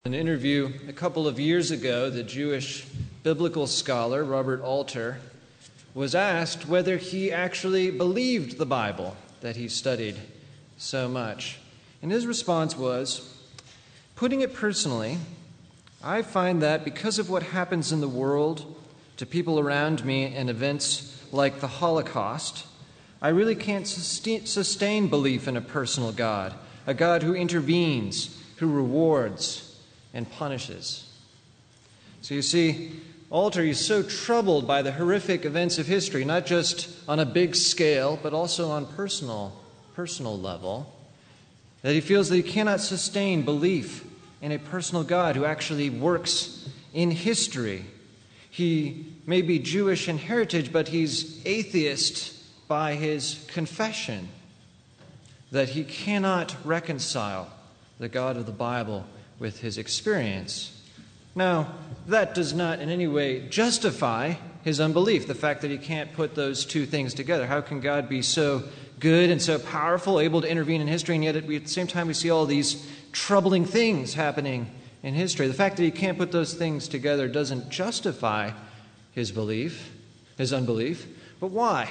An interview a couple of years ago, the Jewish biblical scholar Robert Alter was asked whether he actually believed the Bible that he studied so much. And his response was, "Putting it personally, I find that because of what happens in the world to people around me and events like the Holocaust, I really can't sustain belief in a personal God, a God who intervenes, who rewards, and punishes." So you see, Alter is so troubled by the horrific events of history, not just on a big scale, but also on personal level, that he feels that he cannot sustain belief in a personal God who actually works in history. He may be Jewish in heritage, but he's atheist by his confession, that he cannot reconcile the God of the Bible with his experience. Now, that does not in any way justify his unbelief, the fact that he can't put those two things together. How can God be so good and so powerful, able to intervene in history, and yet at the same time we see all these troubling things happening in history? The fact that he can't put those things together doesn't justify his unbelief. But why?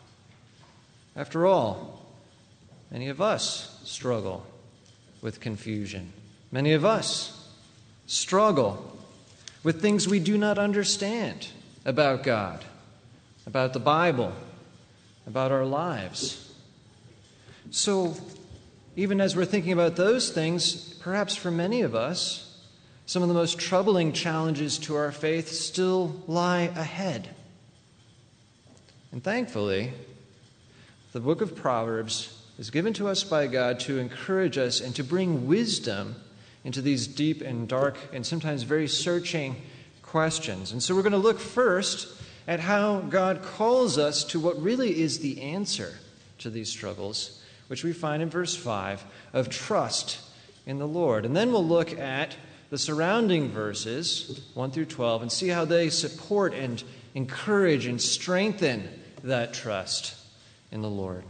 After all, many of us struggle with confusion. Many of us struggle with things we do not understand about God, about the Bible, about our lives. So, even as we're thinking about those things, perhaps for many of us, some of the most troubling challenges to our faith still lie ahead. And thankfully, the book of Proverbs is given to us by God to encourage us and to bring wisdom into these deep and dark and sometimes very searching questions. And so we're going to look first at how God calls us to what really is the answer to these struggles, which we find in verse 5 of trust in the Lord. And then we'll look at the surrounding verses 1 through 12 and see how they support and encourage and strengthen that trust in the Lord.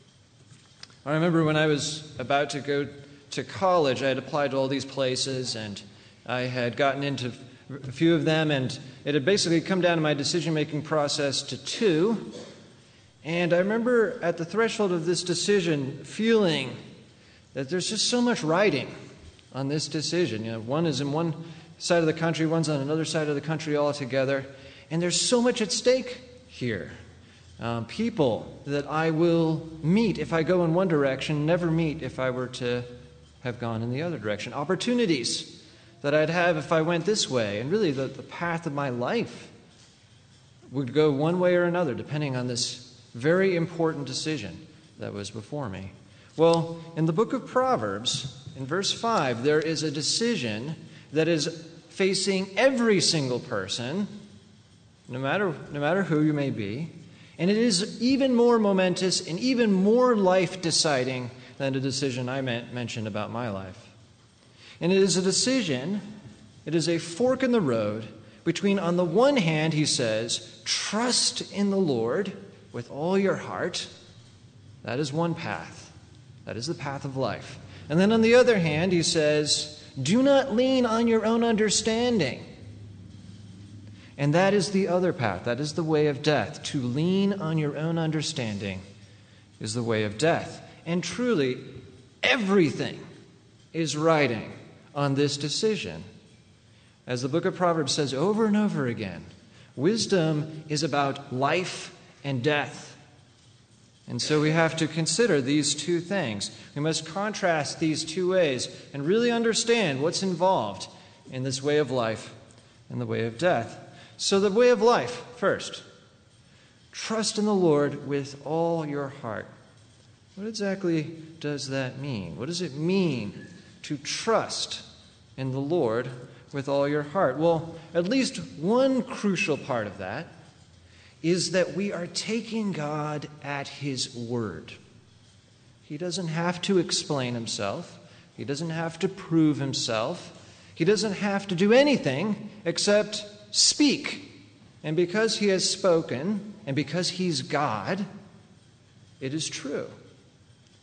I remember when I was about to go to college, I had applied to all these places, and I had gotten into a few of them, and it had basically come down to my decision-making process to two. And I remember at the threshold of this decision feeling that there's just so much riding on this decision. You know, one is in one side of the country, one's on another side of the country altogether, and there's so much at stake here. People that I will meet if I go in one direction, never meet if I were to have gone in the other direction. Opportunities that I'd have if I went this way. And really the path of my life would go one way or another, depending on this very important decision that was before me. Well, in the book of Proverbs, in verse 5, there is a decision that is facing every single person, no matter who you may be. And it is even more momentous and even more life-deciding than a decision I mentioned about my life. And it is a decision, it is a fork in the road between, on the one hand, he says, trust in the Lord with all your heart. That is one path. That is the path of life. And then on the other hand, he says, do not lean on your own understanding. And that is the other path. That is the way of death. To lean on your own understanding is the way of death. And truly, everything is riding on this decision. As the book of Proverbs says over and over again, wisdom is about life and death. And so we have to consider these two things. We must contrast these two ways and really understand what's involved in this way of life and the way of death. So the way of life, first, trust in the Lord with all your heart. What exactly does that mean? What does it mean to trust in the Lord with all your heart? Well, at least one crucial part of that is that we are taking God at His word. He doesn't have to explain Himself. He doesn't have to prove Himself. He doesn't have to do anything except speak. And because He has spoken, and because He's God, it is true.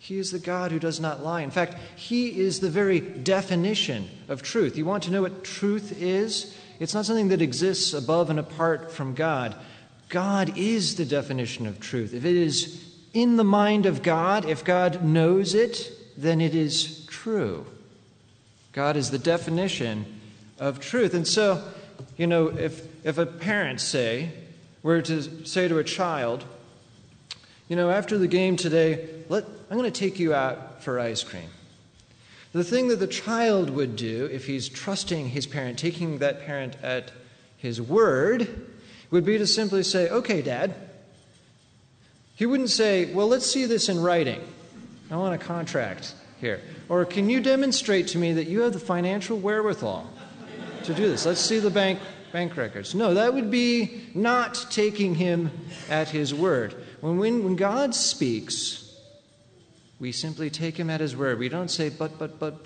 He is the God who does not lie. In fact, he is the very definition of truth. You want to know what truth is? It's not something that exists above and apart from God. God is the definition of truth. If it is in the mind of God, if God knows it, then it is true. God is the definition of truth. And so, if a parent, were to say to a child, after the game today, I'm going to take you out for ice cream. The thing that the child would do, if he's trusting his parent, taking that parent at his word, would be to simply say, okay, Dad. He wouldn't say, well, let's see this in writing. I want a contract here. Or can you demonstrate to me that you have the financial wherewithal to do this? Let's see the bank records. No, that would be not taking him at his word. When God speaks, we simply take him at his word. We don't say, but,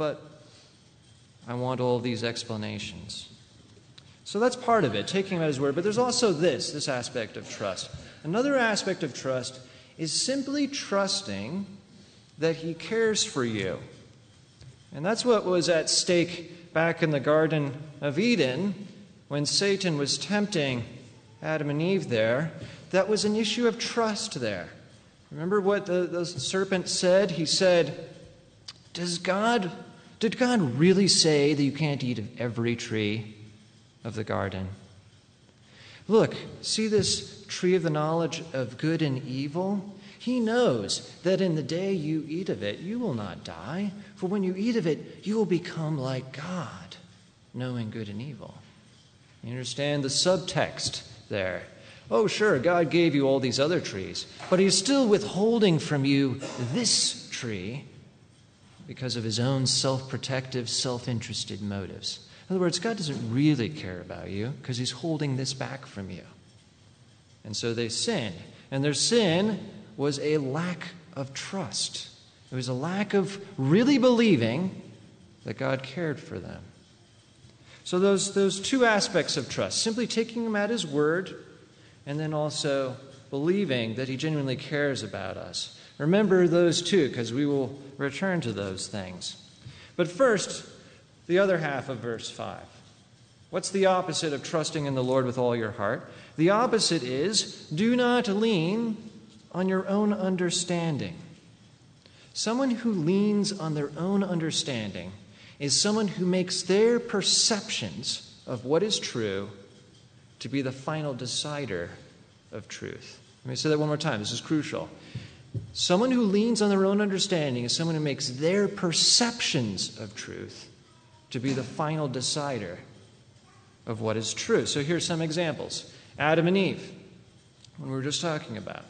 I want all these explanations. So that's part of it, taking him at his word. But there's also this aspect of trust. Another aspect of trust is simply trusting that he cares for you. And that's what was at stake back in the Garden of Eden when Satan was tempting Adam and Eve there. That was an issue of trust there. Remember what the serpent said? He said, did God really say that you can't eat of every tree of the garden? Look, see this tree of the knowledge of good and evil? He knows that in the day you eat of it, you will not die. For when you eat of it, you will become like God, knowing good and evil. You understand the subtext there? Oh, sure, God gave you all these other trees, but he's still withholding from you this tree because of his own self-protective, self-interested motives. In other words, God doesn't really care about you because he's holding this back from you. And so they sin. And their sin was a lack of trust. It was a lack of really believing that God cared for them. So those two aspects of trust, simply taking him at his word and then also believing that he genuinely cares about us. Remember those two because we will return to those things. But first, the other half of verse 5. What's the opposite of trusting in the Lord with all your heart? The opposite is, do not lean on your own understanding. Someone who leans on their own understanding is someone who makes their perceptions of what is true to be the final decider of truth. Let me say that one more time. This is crucial. Someone who leans on their own understanding is someone who makes their perceptions of truth to be the final decider of what is true. So here's some examples. Adam and Eve, when we were just talking about.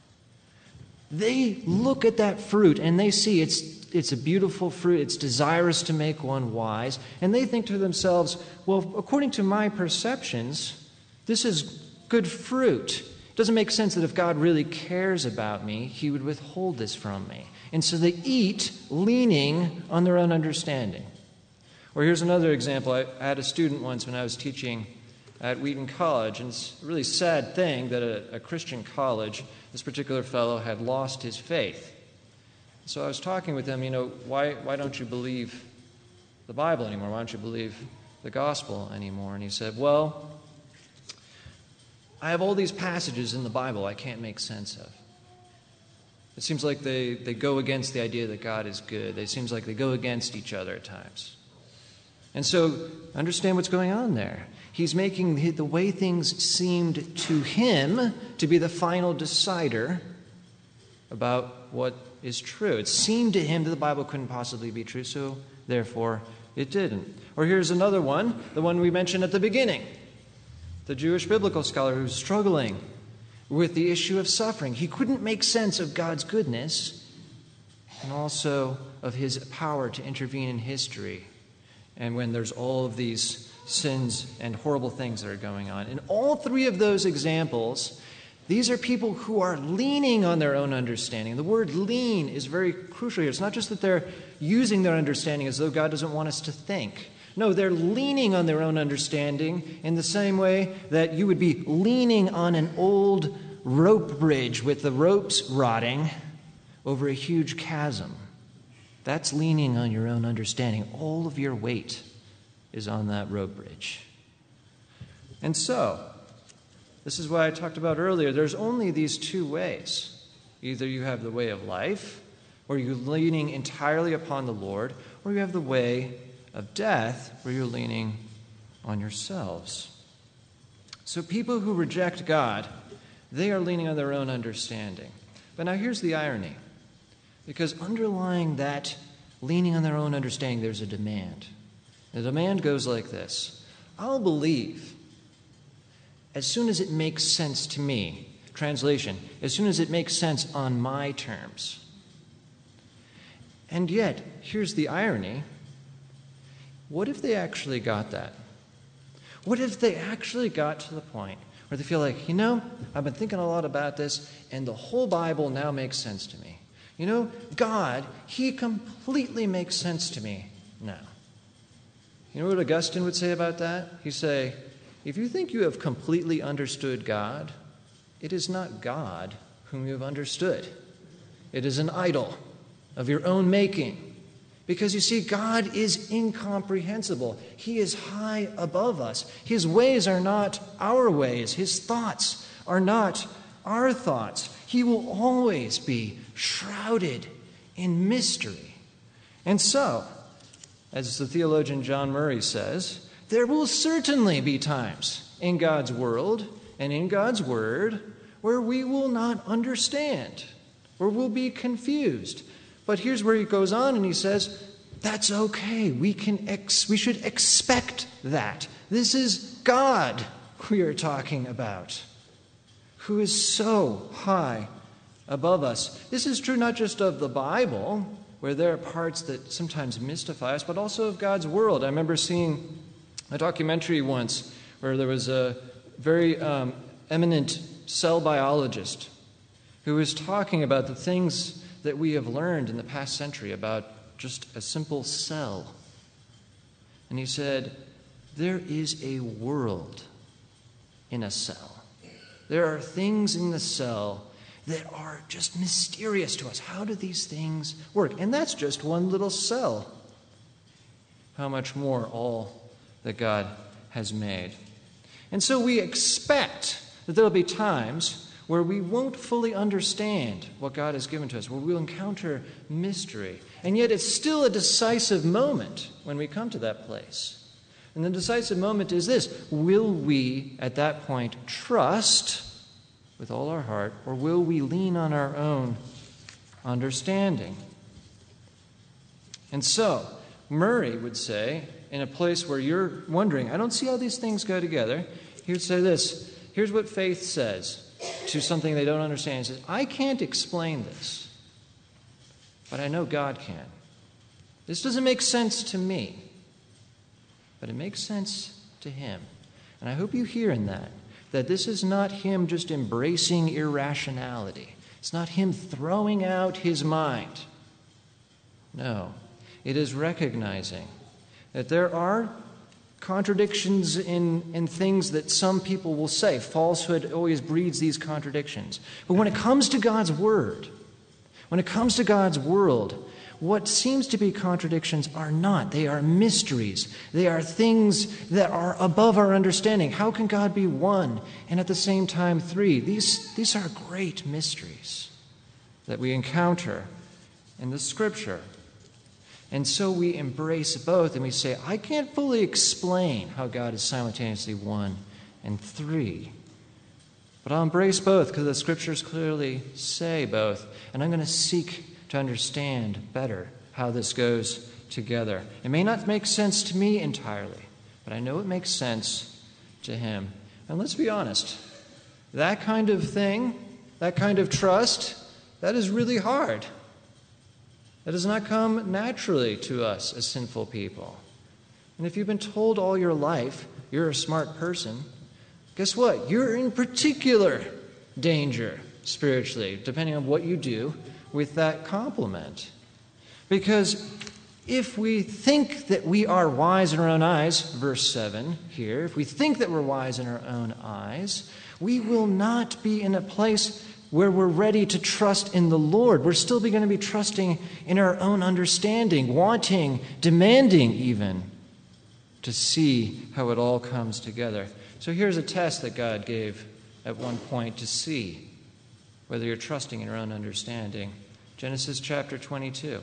They look at that fruit and they see it's a beautiful fruit. It's desirous to make one wise. And they think to themselves, well, according to my perceptions, this is good fruit. It doesn't make sense that if God really cares about me, he would withhold this from me. And so they eat leaning on their own understanding. Or here's another example. I had a student once when I was teaching at Wheaton College, and it's a really sad thing that a Christian college, this particular fellow had lost his faith. So I was talking with him, why don't you believe the Bible anymore? Why don't you believe the gospel anymore? And he said, well, I have all these passages in the Bible I can't make sense of. It seems like they go against the idea that God is good. It seems like they go against each other at times. And so understand what's going on there. He's making the way things seemed to him to be the final decider about what is true. It seemed to him that the Bible couldn't possibly be true, so therefore it didn't. Or here's another one, the one we mentioned at the beginning. The Jewish biblical scholar who's struggling with the issue of suffering. He couldn't make sense of God's goodness and also of his power to intervene in history. And when there's all of these sins and horrible things that are going on. In all three of those examples, these are people who are leaning on their own understanding. The word lean is very crucial here. It's not just that they're using their understanding as though God doesn't want us to think. No, they're leaning on their own understanding in the same way that you would be leaning on an old rope bridge with the ropes rotting over a huge chasm. That's leaning on your own understanding. All of your weight is on that rope bridge. And so, this is what I talked about earlier. There's only these two ways. Either you have the way of life, where you're leaning entirely upon the Lord, or you have the way of death, where you're leaning on yourselves. So people who reject God, they are leaning on their own understanding. But now here's the irony. Because underlying that leaning on their own understanding, there's a demand. The demand goes like this: I'll believe as soon as it makes sense to me. Translation, as soon as it makes sense on my terms. And yet, here's the irony. What if they actually got that? What if they actually got to the point where they feel like, I've been thinking a lot about this, and the whole Bible now makes sense to me. God, He completely makes sense to me now. You know what Augustine would say about that? He'd say, if you think you have completely understood God, it is not God whom you have understood. It is an idol of your own making. Because you see, God is incomprehensible. He is high above us. His ways are not our ways. His thoughts are not our thoughts. He will always be shrouded in mystery. And so, as the theologian John Murray says, there will certainly be times in God's world and in God's word where we will not understand, where we'll be confused. But here's where he goes on and he says, that's okay. We should expect that. This is God we are talking about, who is so high above us. This is true not just of the Bible, where there are parts that sometimes mystify us, but also of God's world. I remember seeing a documentary once where there was a very eminent cell biologist who was talking about the things that we have learned in the past century about just a simple cell. And he said, there is a world in a cell. There are things in the cell that are just mysterious to us. How do these things work? And that's just one little cell. How much more all that God has made. And so we expect that there will be times where we won't fully understand what God has given to us, where we'll encounter mystery. And yet it's still a decisive moment when we come to that place. And the decisive moment is this: will we at that point trust with all our heart, or will we lean on our own understanding? And so, Murray would say, in a place where you're wondering, I don't see how these things go together, he would say this: here's what faith says to something they don't understand. He says, I can't explain this, but I know God can. This doesn't make sense to me, but it makes sense to Him. And I hope you hear in that this is not Him just embracing irrationality. It's not Him throwing out His mind. No, it is recognizing that there are contradictions in things that some people will say. Falsehood always breeds these contradictions. But when it comes to God's Word, when it comes to God's world, what seems to be contradictions are not. They are mysteries. They are things that are above our understanding. How can God be one and at the same time three? These are great mysteries that we encounter in the Scripture. And so we embrace both and we say, I can't fully explain how God is simultaneously one and three. But I'll embrace both because the Scriptures clearly say both. And I'm going to seek to understand better how this goes together. It may not make sense to me entirely, but I know it makes sense to Him. And let's be honest, that kind of thing, that kind of trust, that is really hard. That does not come naturally to us as sinful people. And if you've been told all your life you're a smart person, guess what? You're in particular danger spiritually, depending on what you do with that compliment. Because if we think that we are wise in our own eyes, verse 7 here, if we think that we're wise in our own eyes, we will not be in a place where we're ready to trust in the Lord. We're still going to be trusting in our own understanding, wanting, demanding even, to see how it all comes together. So here's a test that God gave at one point to see whether you're trusting in your own understanding. Genesis chapter 22.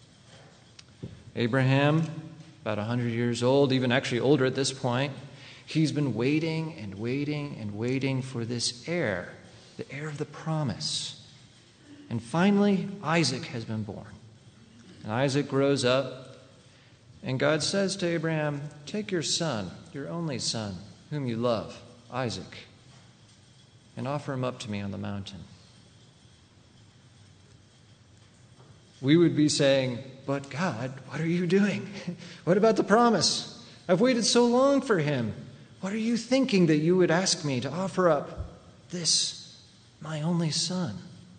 Abraham, about 100 years old, even actually older at this point, he's been waiting and waiting and waiting for this heir, the heir of the promise. And finally, Isaac has been born. And Isaac grows up, and God says to Abraham, take your son, your only son, whom you love, Isaac, and offer him up to me on the mountain. We would be saying, but God, what are you doing? What about the promise? I've waited so long for him. What are you thinking that you would ask me to offer up this, my only son?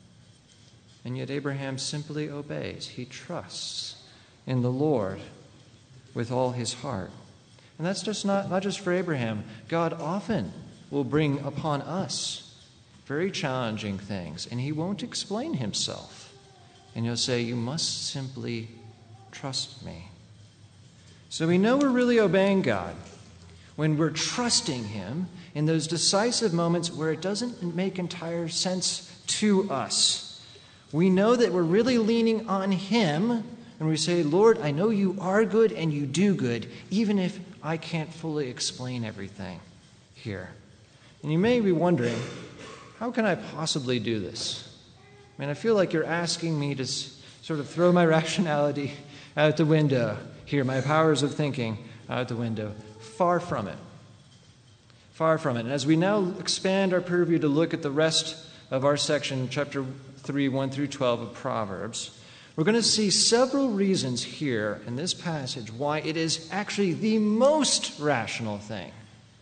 And yet Abraham simply obeys. He trusts in the Lord with all his heart. And that's just not just for Abraham. God often will bring upon us very challenging things, and he won't explain himself. And he'll say, you must simply trust me. So we know we're really obeying God when we're trusting him in those decisive moments where it doesn't make entire sense to us. We know that we're really leaning on him, and we say, Lord, I know you are good and you do good, even if I can't fully explain everything here. And you may be wondering, how can I possibly do this? I mean, I feel like you're asking me to sort of throw my rationality out the window here, my powers of thinking out the window. Far from it. Far from it. And as we now expand our purview to look at the rest of our section, chapter 3, 1 through 12 of Proverbs, we're going to see several reasons here in this passage why it is actually the most rational thing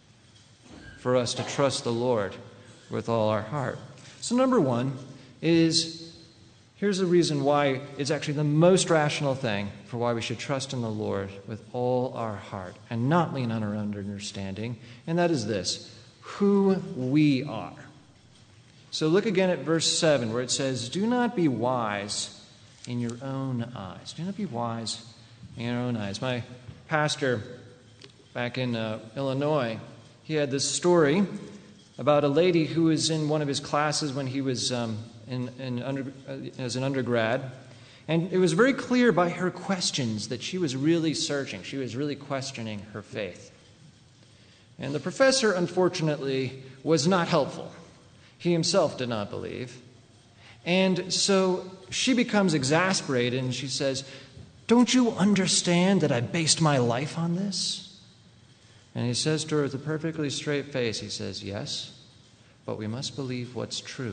for us to trust the Lord with all our heart. So number one is, here's a reason why it's actually the most rational thing for why we should trust in the Lord with all our heart and not lean on our own understanding, and that is this, who we are. So look again at verse 7 where it says, do not be wise in your own eyes. Do not be wise in your own eyes. My pastor back in Illinois, he had this story about a lady who was in one of his classes when he was as an undergrad. And it was very clear by her questions that she was really searching. She was really questioning her faith. And the professor, unfortunately, was not helpful. He himself did not believe. And so she becomes exasperated and she says, don't you understand that I based my life on this? And he says to her with a perfectly straight face, he says, yes, but we must believe what's true.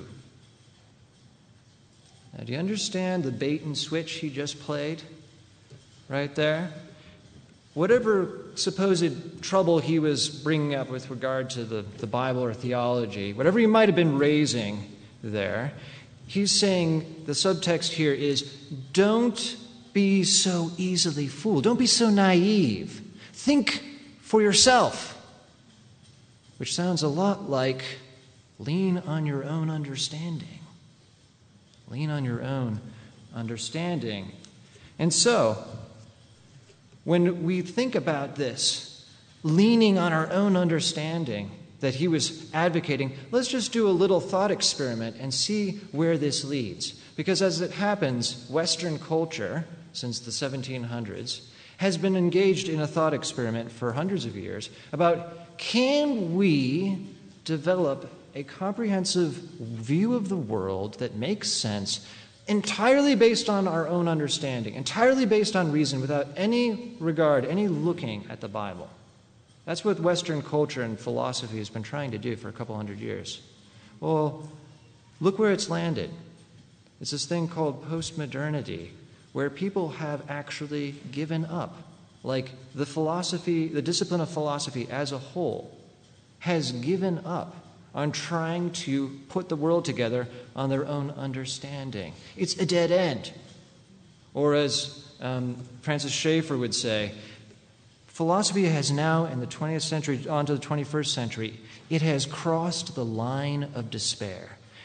Now, do you understand the bait and switch he just played right there? Whatever supposed trouble he was bringing up with regard to the Bible or theology, whatever he might have been raising there, he's saying the subtext here is, don't be so easily fooled. Don't be so naive. Think for yourself. Which sounds a lot like lean on your own understanding. Lean on your own understanding. And so, when we think about this, leaning on our own understanding that he was advocating, let's just do a little thought experiment and see where this leads. Because as it happens, Western culture, since the 1700s, has been engaged in a thought experiment for hundreds of years about, can we develop a comprehensive view of the world that makes sense entirely based on our own understanding, entirely based on reason, without any regard, any looking at the Bible? That's what Western culture and philosophy has been trying to do for a couple hundred years. Well, look where it's landed. It's this thing called postmodernity, where people have actually given up. Like the discipline of philosophy as a whole has given up on trying to put the world together on their own understanding. It's a dead end. Or as Francis Schaeffer would say, philosophy has now, in the 20th century, on to the 21st century, it has crossed the line of despair.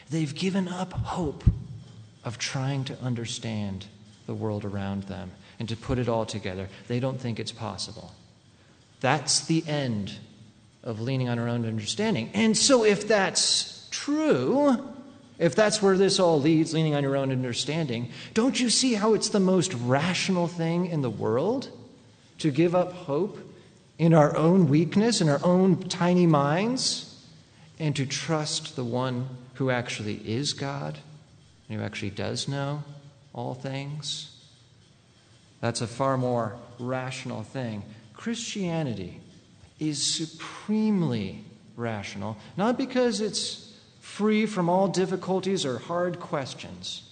They've given up hope of trying to understand the world around them and to put it all together. They don't think it's possible. That's the end of leaning on our own understanding. And so if that's true, if that's where this all leads, leaning on your own understanding, don't you see how it's the most rational thing in the world to give up hope in our own weakness, in our own tiny minds, and to trust the one who actually is God and who actually does know all things? That's a far more rational thing. Christianity is supremely rational, not because it's free from all difficulties or hard questions,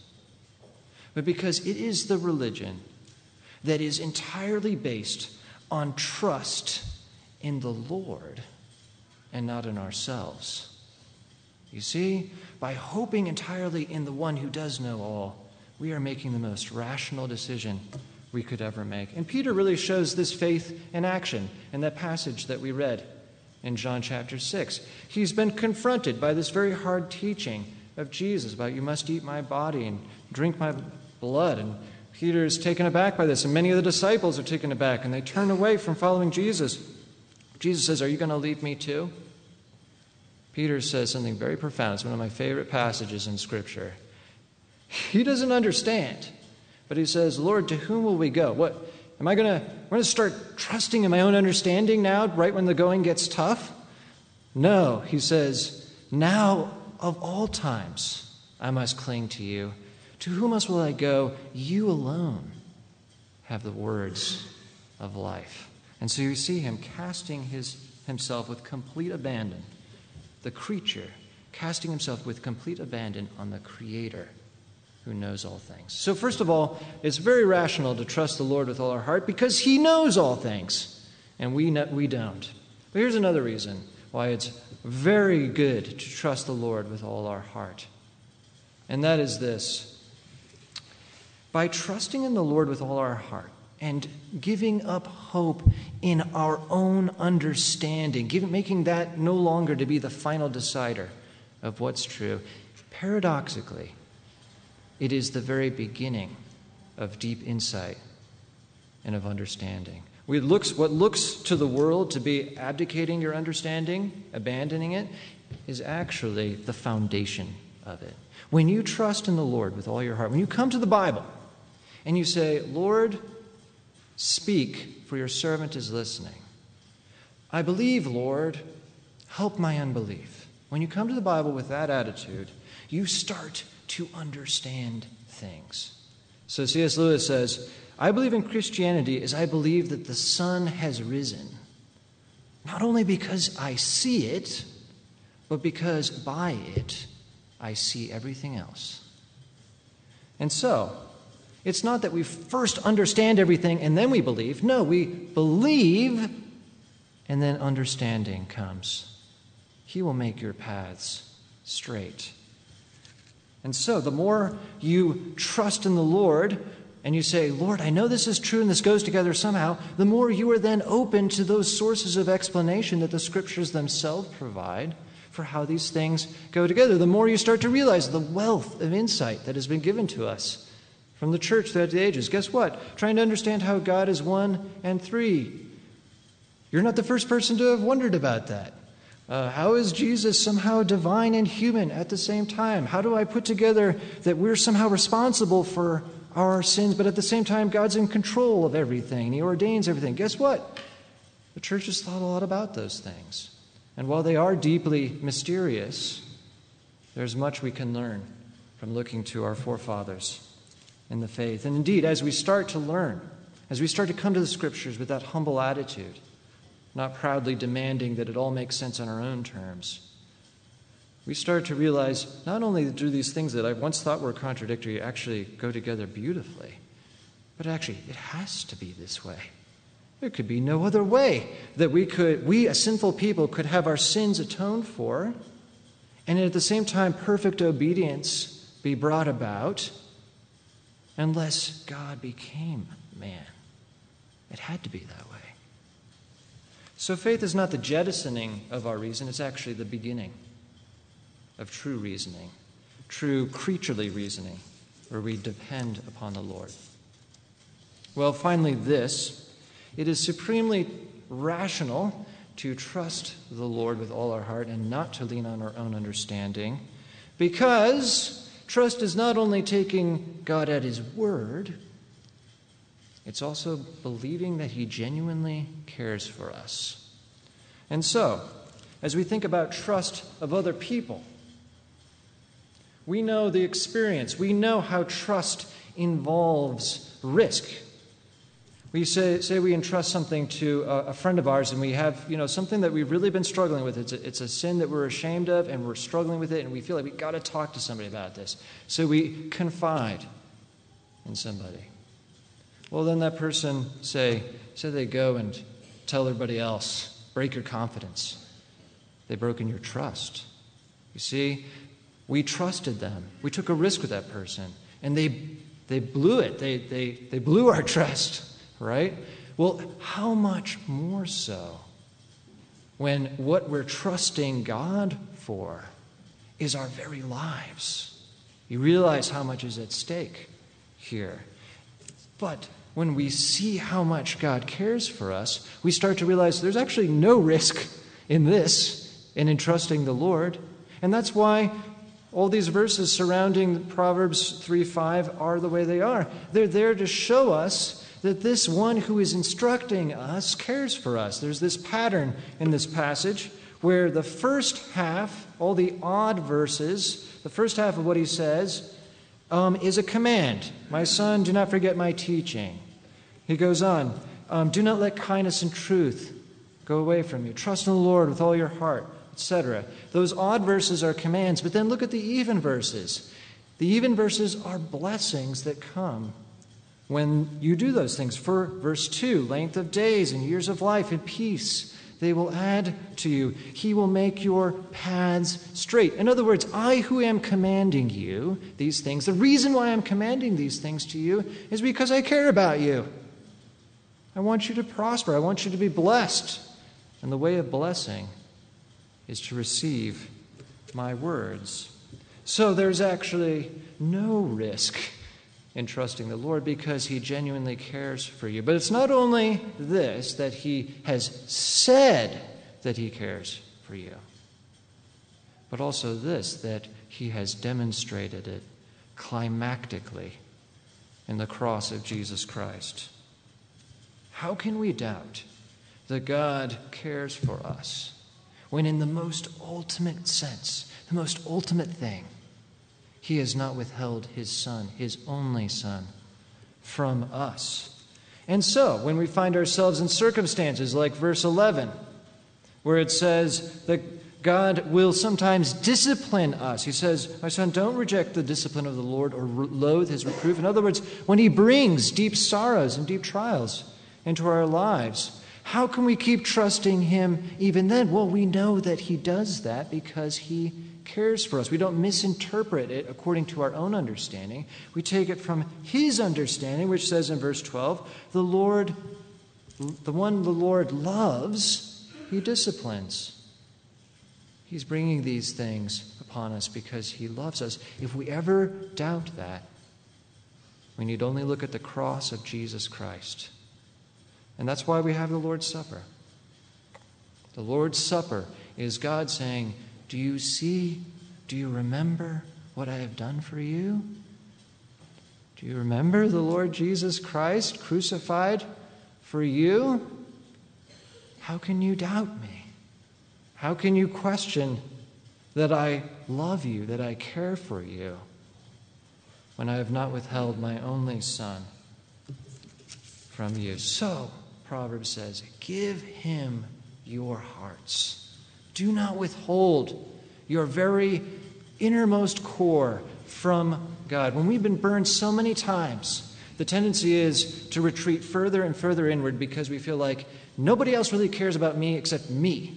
but because it is the religion that is entirely based on trust in the Lord and not in ourselves. You see, by hoping entirely in the one who does know all, we are making the most rational decision we could ever make. And Peter really shows this faith in action in that passage that we read in John chapter 6. He's been confronted by this very hard teaching of Jesus about you must eat my body and drink my blood. And Peter is taken aback by this, and many of the disciples are taken aback, and they turn away from following Jesus. Jesus says, "Are you going to leave me too?" Peter says something very profound. It's one of my favorite passages in Scripture. He doesn't understand, but he says, "Lord, to whom will we go? What am I going to start trusting in my own understanding now, right when the going gets tough?" No, he says, "Now of all times I must cling to you. To whom else will I go? You alone have the words of life." And so you see him casting himself with complete abandon, the creature casting himself with complete abandon on the Creator who knows all things. So first of all, it's very rational to trust the Lord with all our heart because he knows all things, and we don't. But here's another reason why it's very good to trust the Lord with all our heart. And that is this. By trusting in the Lord with all our heart and giving up hope in our own understanding, making that no longer to be the final decider of what's true, paradoxically, it is the very beginning of deep insight and of understanding. What looks to the world to be abdicating your understanding, abandoning it, is actually the foundation of it. When you trust in the Lord with all your heart, when you come to the Bible and you say, "Lord, speak, for your servant is listening. I believe, Lord, help my unbelief." When you come to the Bible with that attitude, you start to understand things. So C.S. Lewis says, "I believe in Christianity as I believe that the sun has risen, not only because I see it, but because by it I see everything else." And so, it's not that we first understand everything and then we believe. No, we believe and then understanding comes. He will make your paths straight. And so the more you trust in the Lord and you say, "Lord, I know this is true and this goes together somehow," the more you are then open to those sources of explanation that the Scriptures themselves provide for how these things go together. The more you start to realize the wealth of insight that has been given to us from the church throughout the ages. Guess what? Trying to understand how God is one and three. You're not the first person to have wondered about that. How is Jesus somehow divine and human at the same time? How do I put together that we're somehow responsible for our sins, but at the same time God's in control of everything and he ordains everything? Guess what? The church has thought a lot about those things. And while they are deeply mysterious, there's much we can learn from looking to our forefathers in the faith. And indeed, as we start to learn, as we start to come to the Scriptures with that humble attitude, not proudly demanding that it all makes sense on our own terms, we start to realize not only do these things that I once thought were contradictory actually go together beautifully, but actually it has to be this way. There could be no other way that we as sinful people could have our sins atoned for, and at the same time perfect obedience be brought about, unless God became man. It had to be that way. So faith is not the jettisoning of our reason, it's actually the beginning of true reasoning. true creaturely reasoning, where we depend upon the Lord. Well, finally, it is supremely rational to trust the Lord with all our heart and not to lean on our own understanding, because trust is not only taking God at his word, it's also believing that he genuinely cares for us. And so, as we think about trust of other people, we know the experience. We know how trust involves risk. We say we entrust something to a friend of ours, and we have, something that we've really been struggling with. It's a sin that we're ashamed of, and we're struggling with it, and we feel like we've got to talk to somebody about this. So we confide in somebody. Well, then that person, say they go and tell everybody else, break your confidence. They've broken your trust. You see, we trusted them. We took a risk with that person, and they blew it. They blew our trust. Right? Well, how much more so when what we're trusting God for is our very lives? You realize how much is at stake here. But when we see how much God cares for us, we start to realize there's actually no risk in this and in trusting the Lord. And that's why all these verses surrounding Proverbs 3:5 are the way they are. They're there to show us that this one who is instructing us cares for us. There's this pattern in this passage where the first half, all the odd verses, the first half of what he says is a command. My son, do not forget my teaching. He goes on, do not let kindness and truth go away from you. Trust in the Lord with all your heart, etc. Those odd verses are commands, but then look at the even verses. The even verses are blessings that come when you do those things. For verse 2, length of days and years of life and peace, they will add to you. He will make your paths straight. In other words, I who am commanding you these things, the reason why I'm commanding these things to you is because I care about you. I want you to prosper. I want you to be blessed. And the way of blessing is to receive my words. So there's actually no risk in trusting the Lord because he genuinely cares for you. But it's not only this, that he has said that he cares for you, but also this, that he has demonstrated it climactically in the cross of Jesus Christ. How can we doubt that God cares for us when in the most ultimate sense, the most ultimate thing, he has not withheld his Son, his only Son, from us? And so, when we find ourselves in circumstances like verse 11, where it says that God will sometimes discipline us. He says, my son, don't reject the discipline of the Lord or loathe his reproof. In other words, when he brings deep sorrows and deep trials into our lives, how can we keep trusting him even then? Well, we know that he does that because he cares for us. We don't misinterpret it according to our own understanding. We take it from his understanding, which says in verse 12, the one the Lord loves, he disciplines. He's bringing these things upon us because he loves us. If we ever doubt that, we need only look at the cross of Jesus Christ. And that's why we have the Lord's Supper. The Lord's Supper is God saying, do you see, do you remember what I have done for you? Do you remember the Lord Jesus Christ crucified for you? How can you doubt me? How can you question that I love you, that I care for you, when I have not withheld my only Son from you? So, Proverbs says, give him your hearts. Do not withhold your very innermost core from God. When we've been burned so many times, the tendency is to retreat further and further inward because we feel like nobody else really cares about me except me.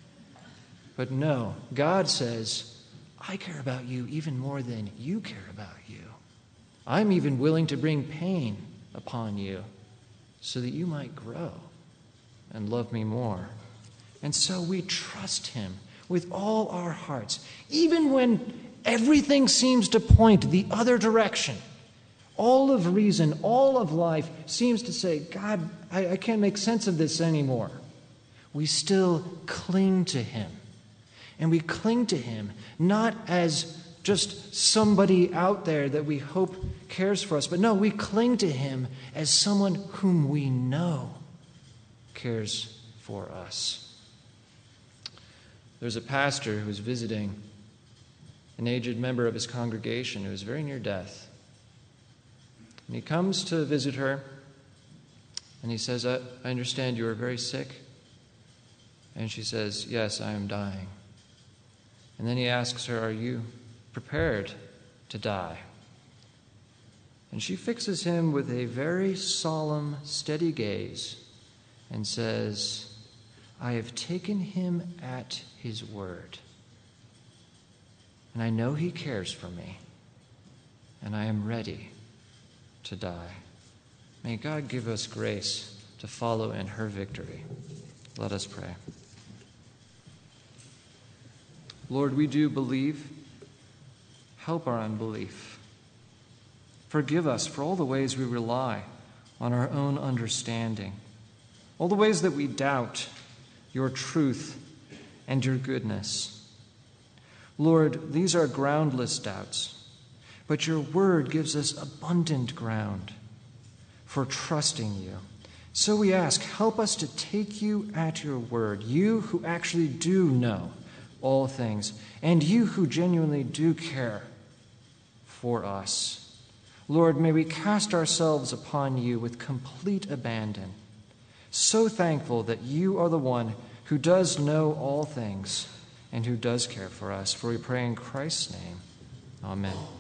But no, God says, I care about you even more than you care about you. I'm even willing to bring pain upon you so that you might grow and love me more. And so we trust him with all our hearts, even when everything seems to point the other direction. All of reason, all of life seems to say, God, I can't make sense of this anymore. We still cling to him. And we cling to him not as just somebody out there that we hope cares for us, but no, we cling to him as someone whom we know cares for us. There's a pastor who was visiting an aged member of his congregation who was very near death. And he comes to visit her, and he says, I understand you are very sick. And she says, yes, I am dying. And then he asks her, are you prepared to die? And she fixes him with a very solemn, steady gaze and says, I have taken him at his word. And I know he cares for me. And I am ready to die. May God give us grace to follow in her victory. Let us pray. Lord, we do believe. Help our unbelief. Forgive us for all the ways we rely on our own understanding, all the ways that we doubt your truth and your goodness. Lord, these are groundless doubts, but your word gives us abundant ground for trusting you. So we ask, help us to take you at your word, you who actually do know all things, and you who genuinely do care for us. Lord, may we cast ourselves upon you with complete abandon, so thankful that you are the one who does know all things and who does care for us. For we pray in Christ's name. Amen.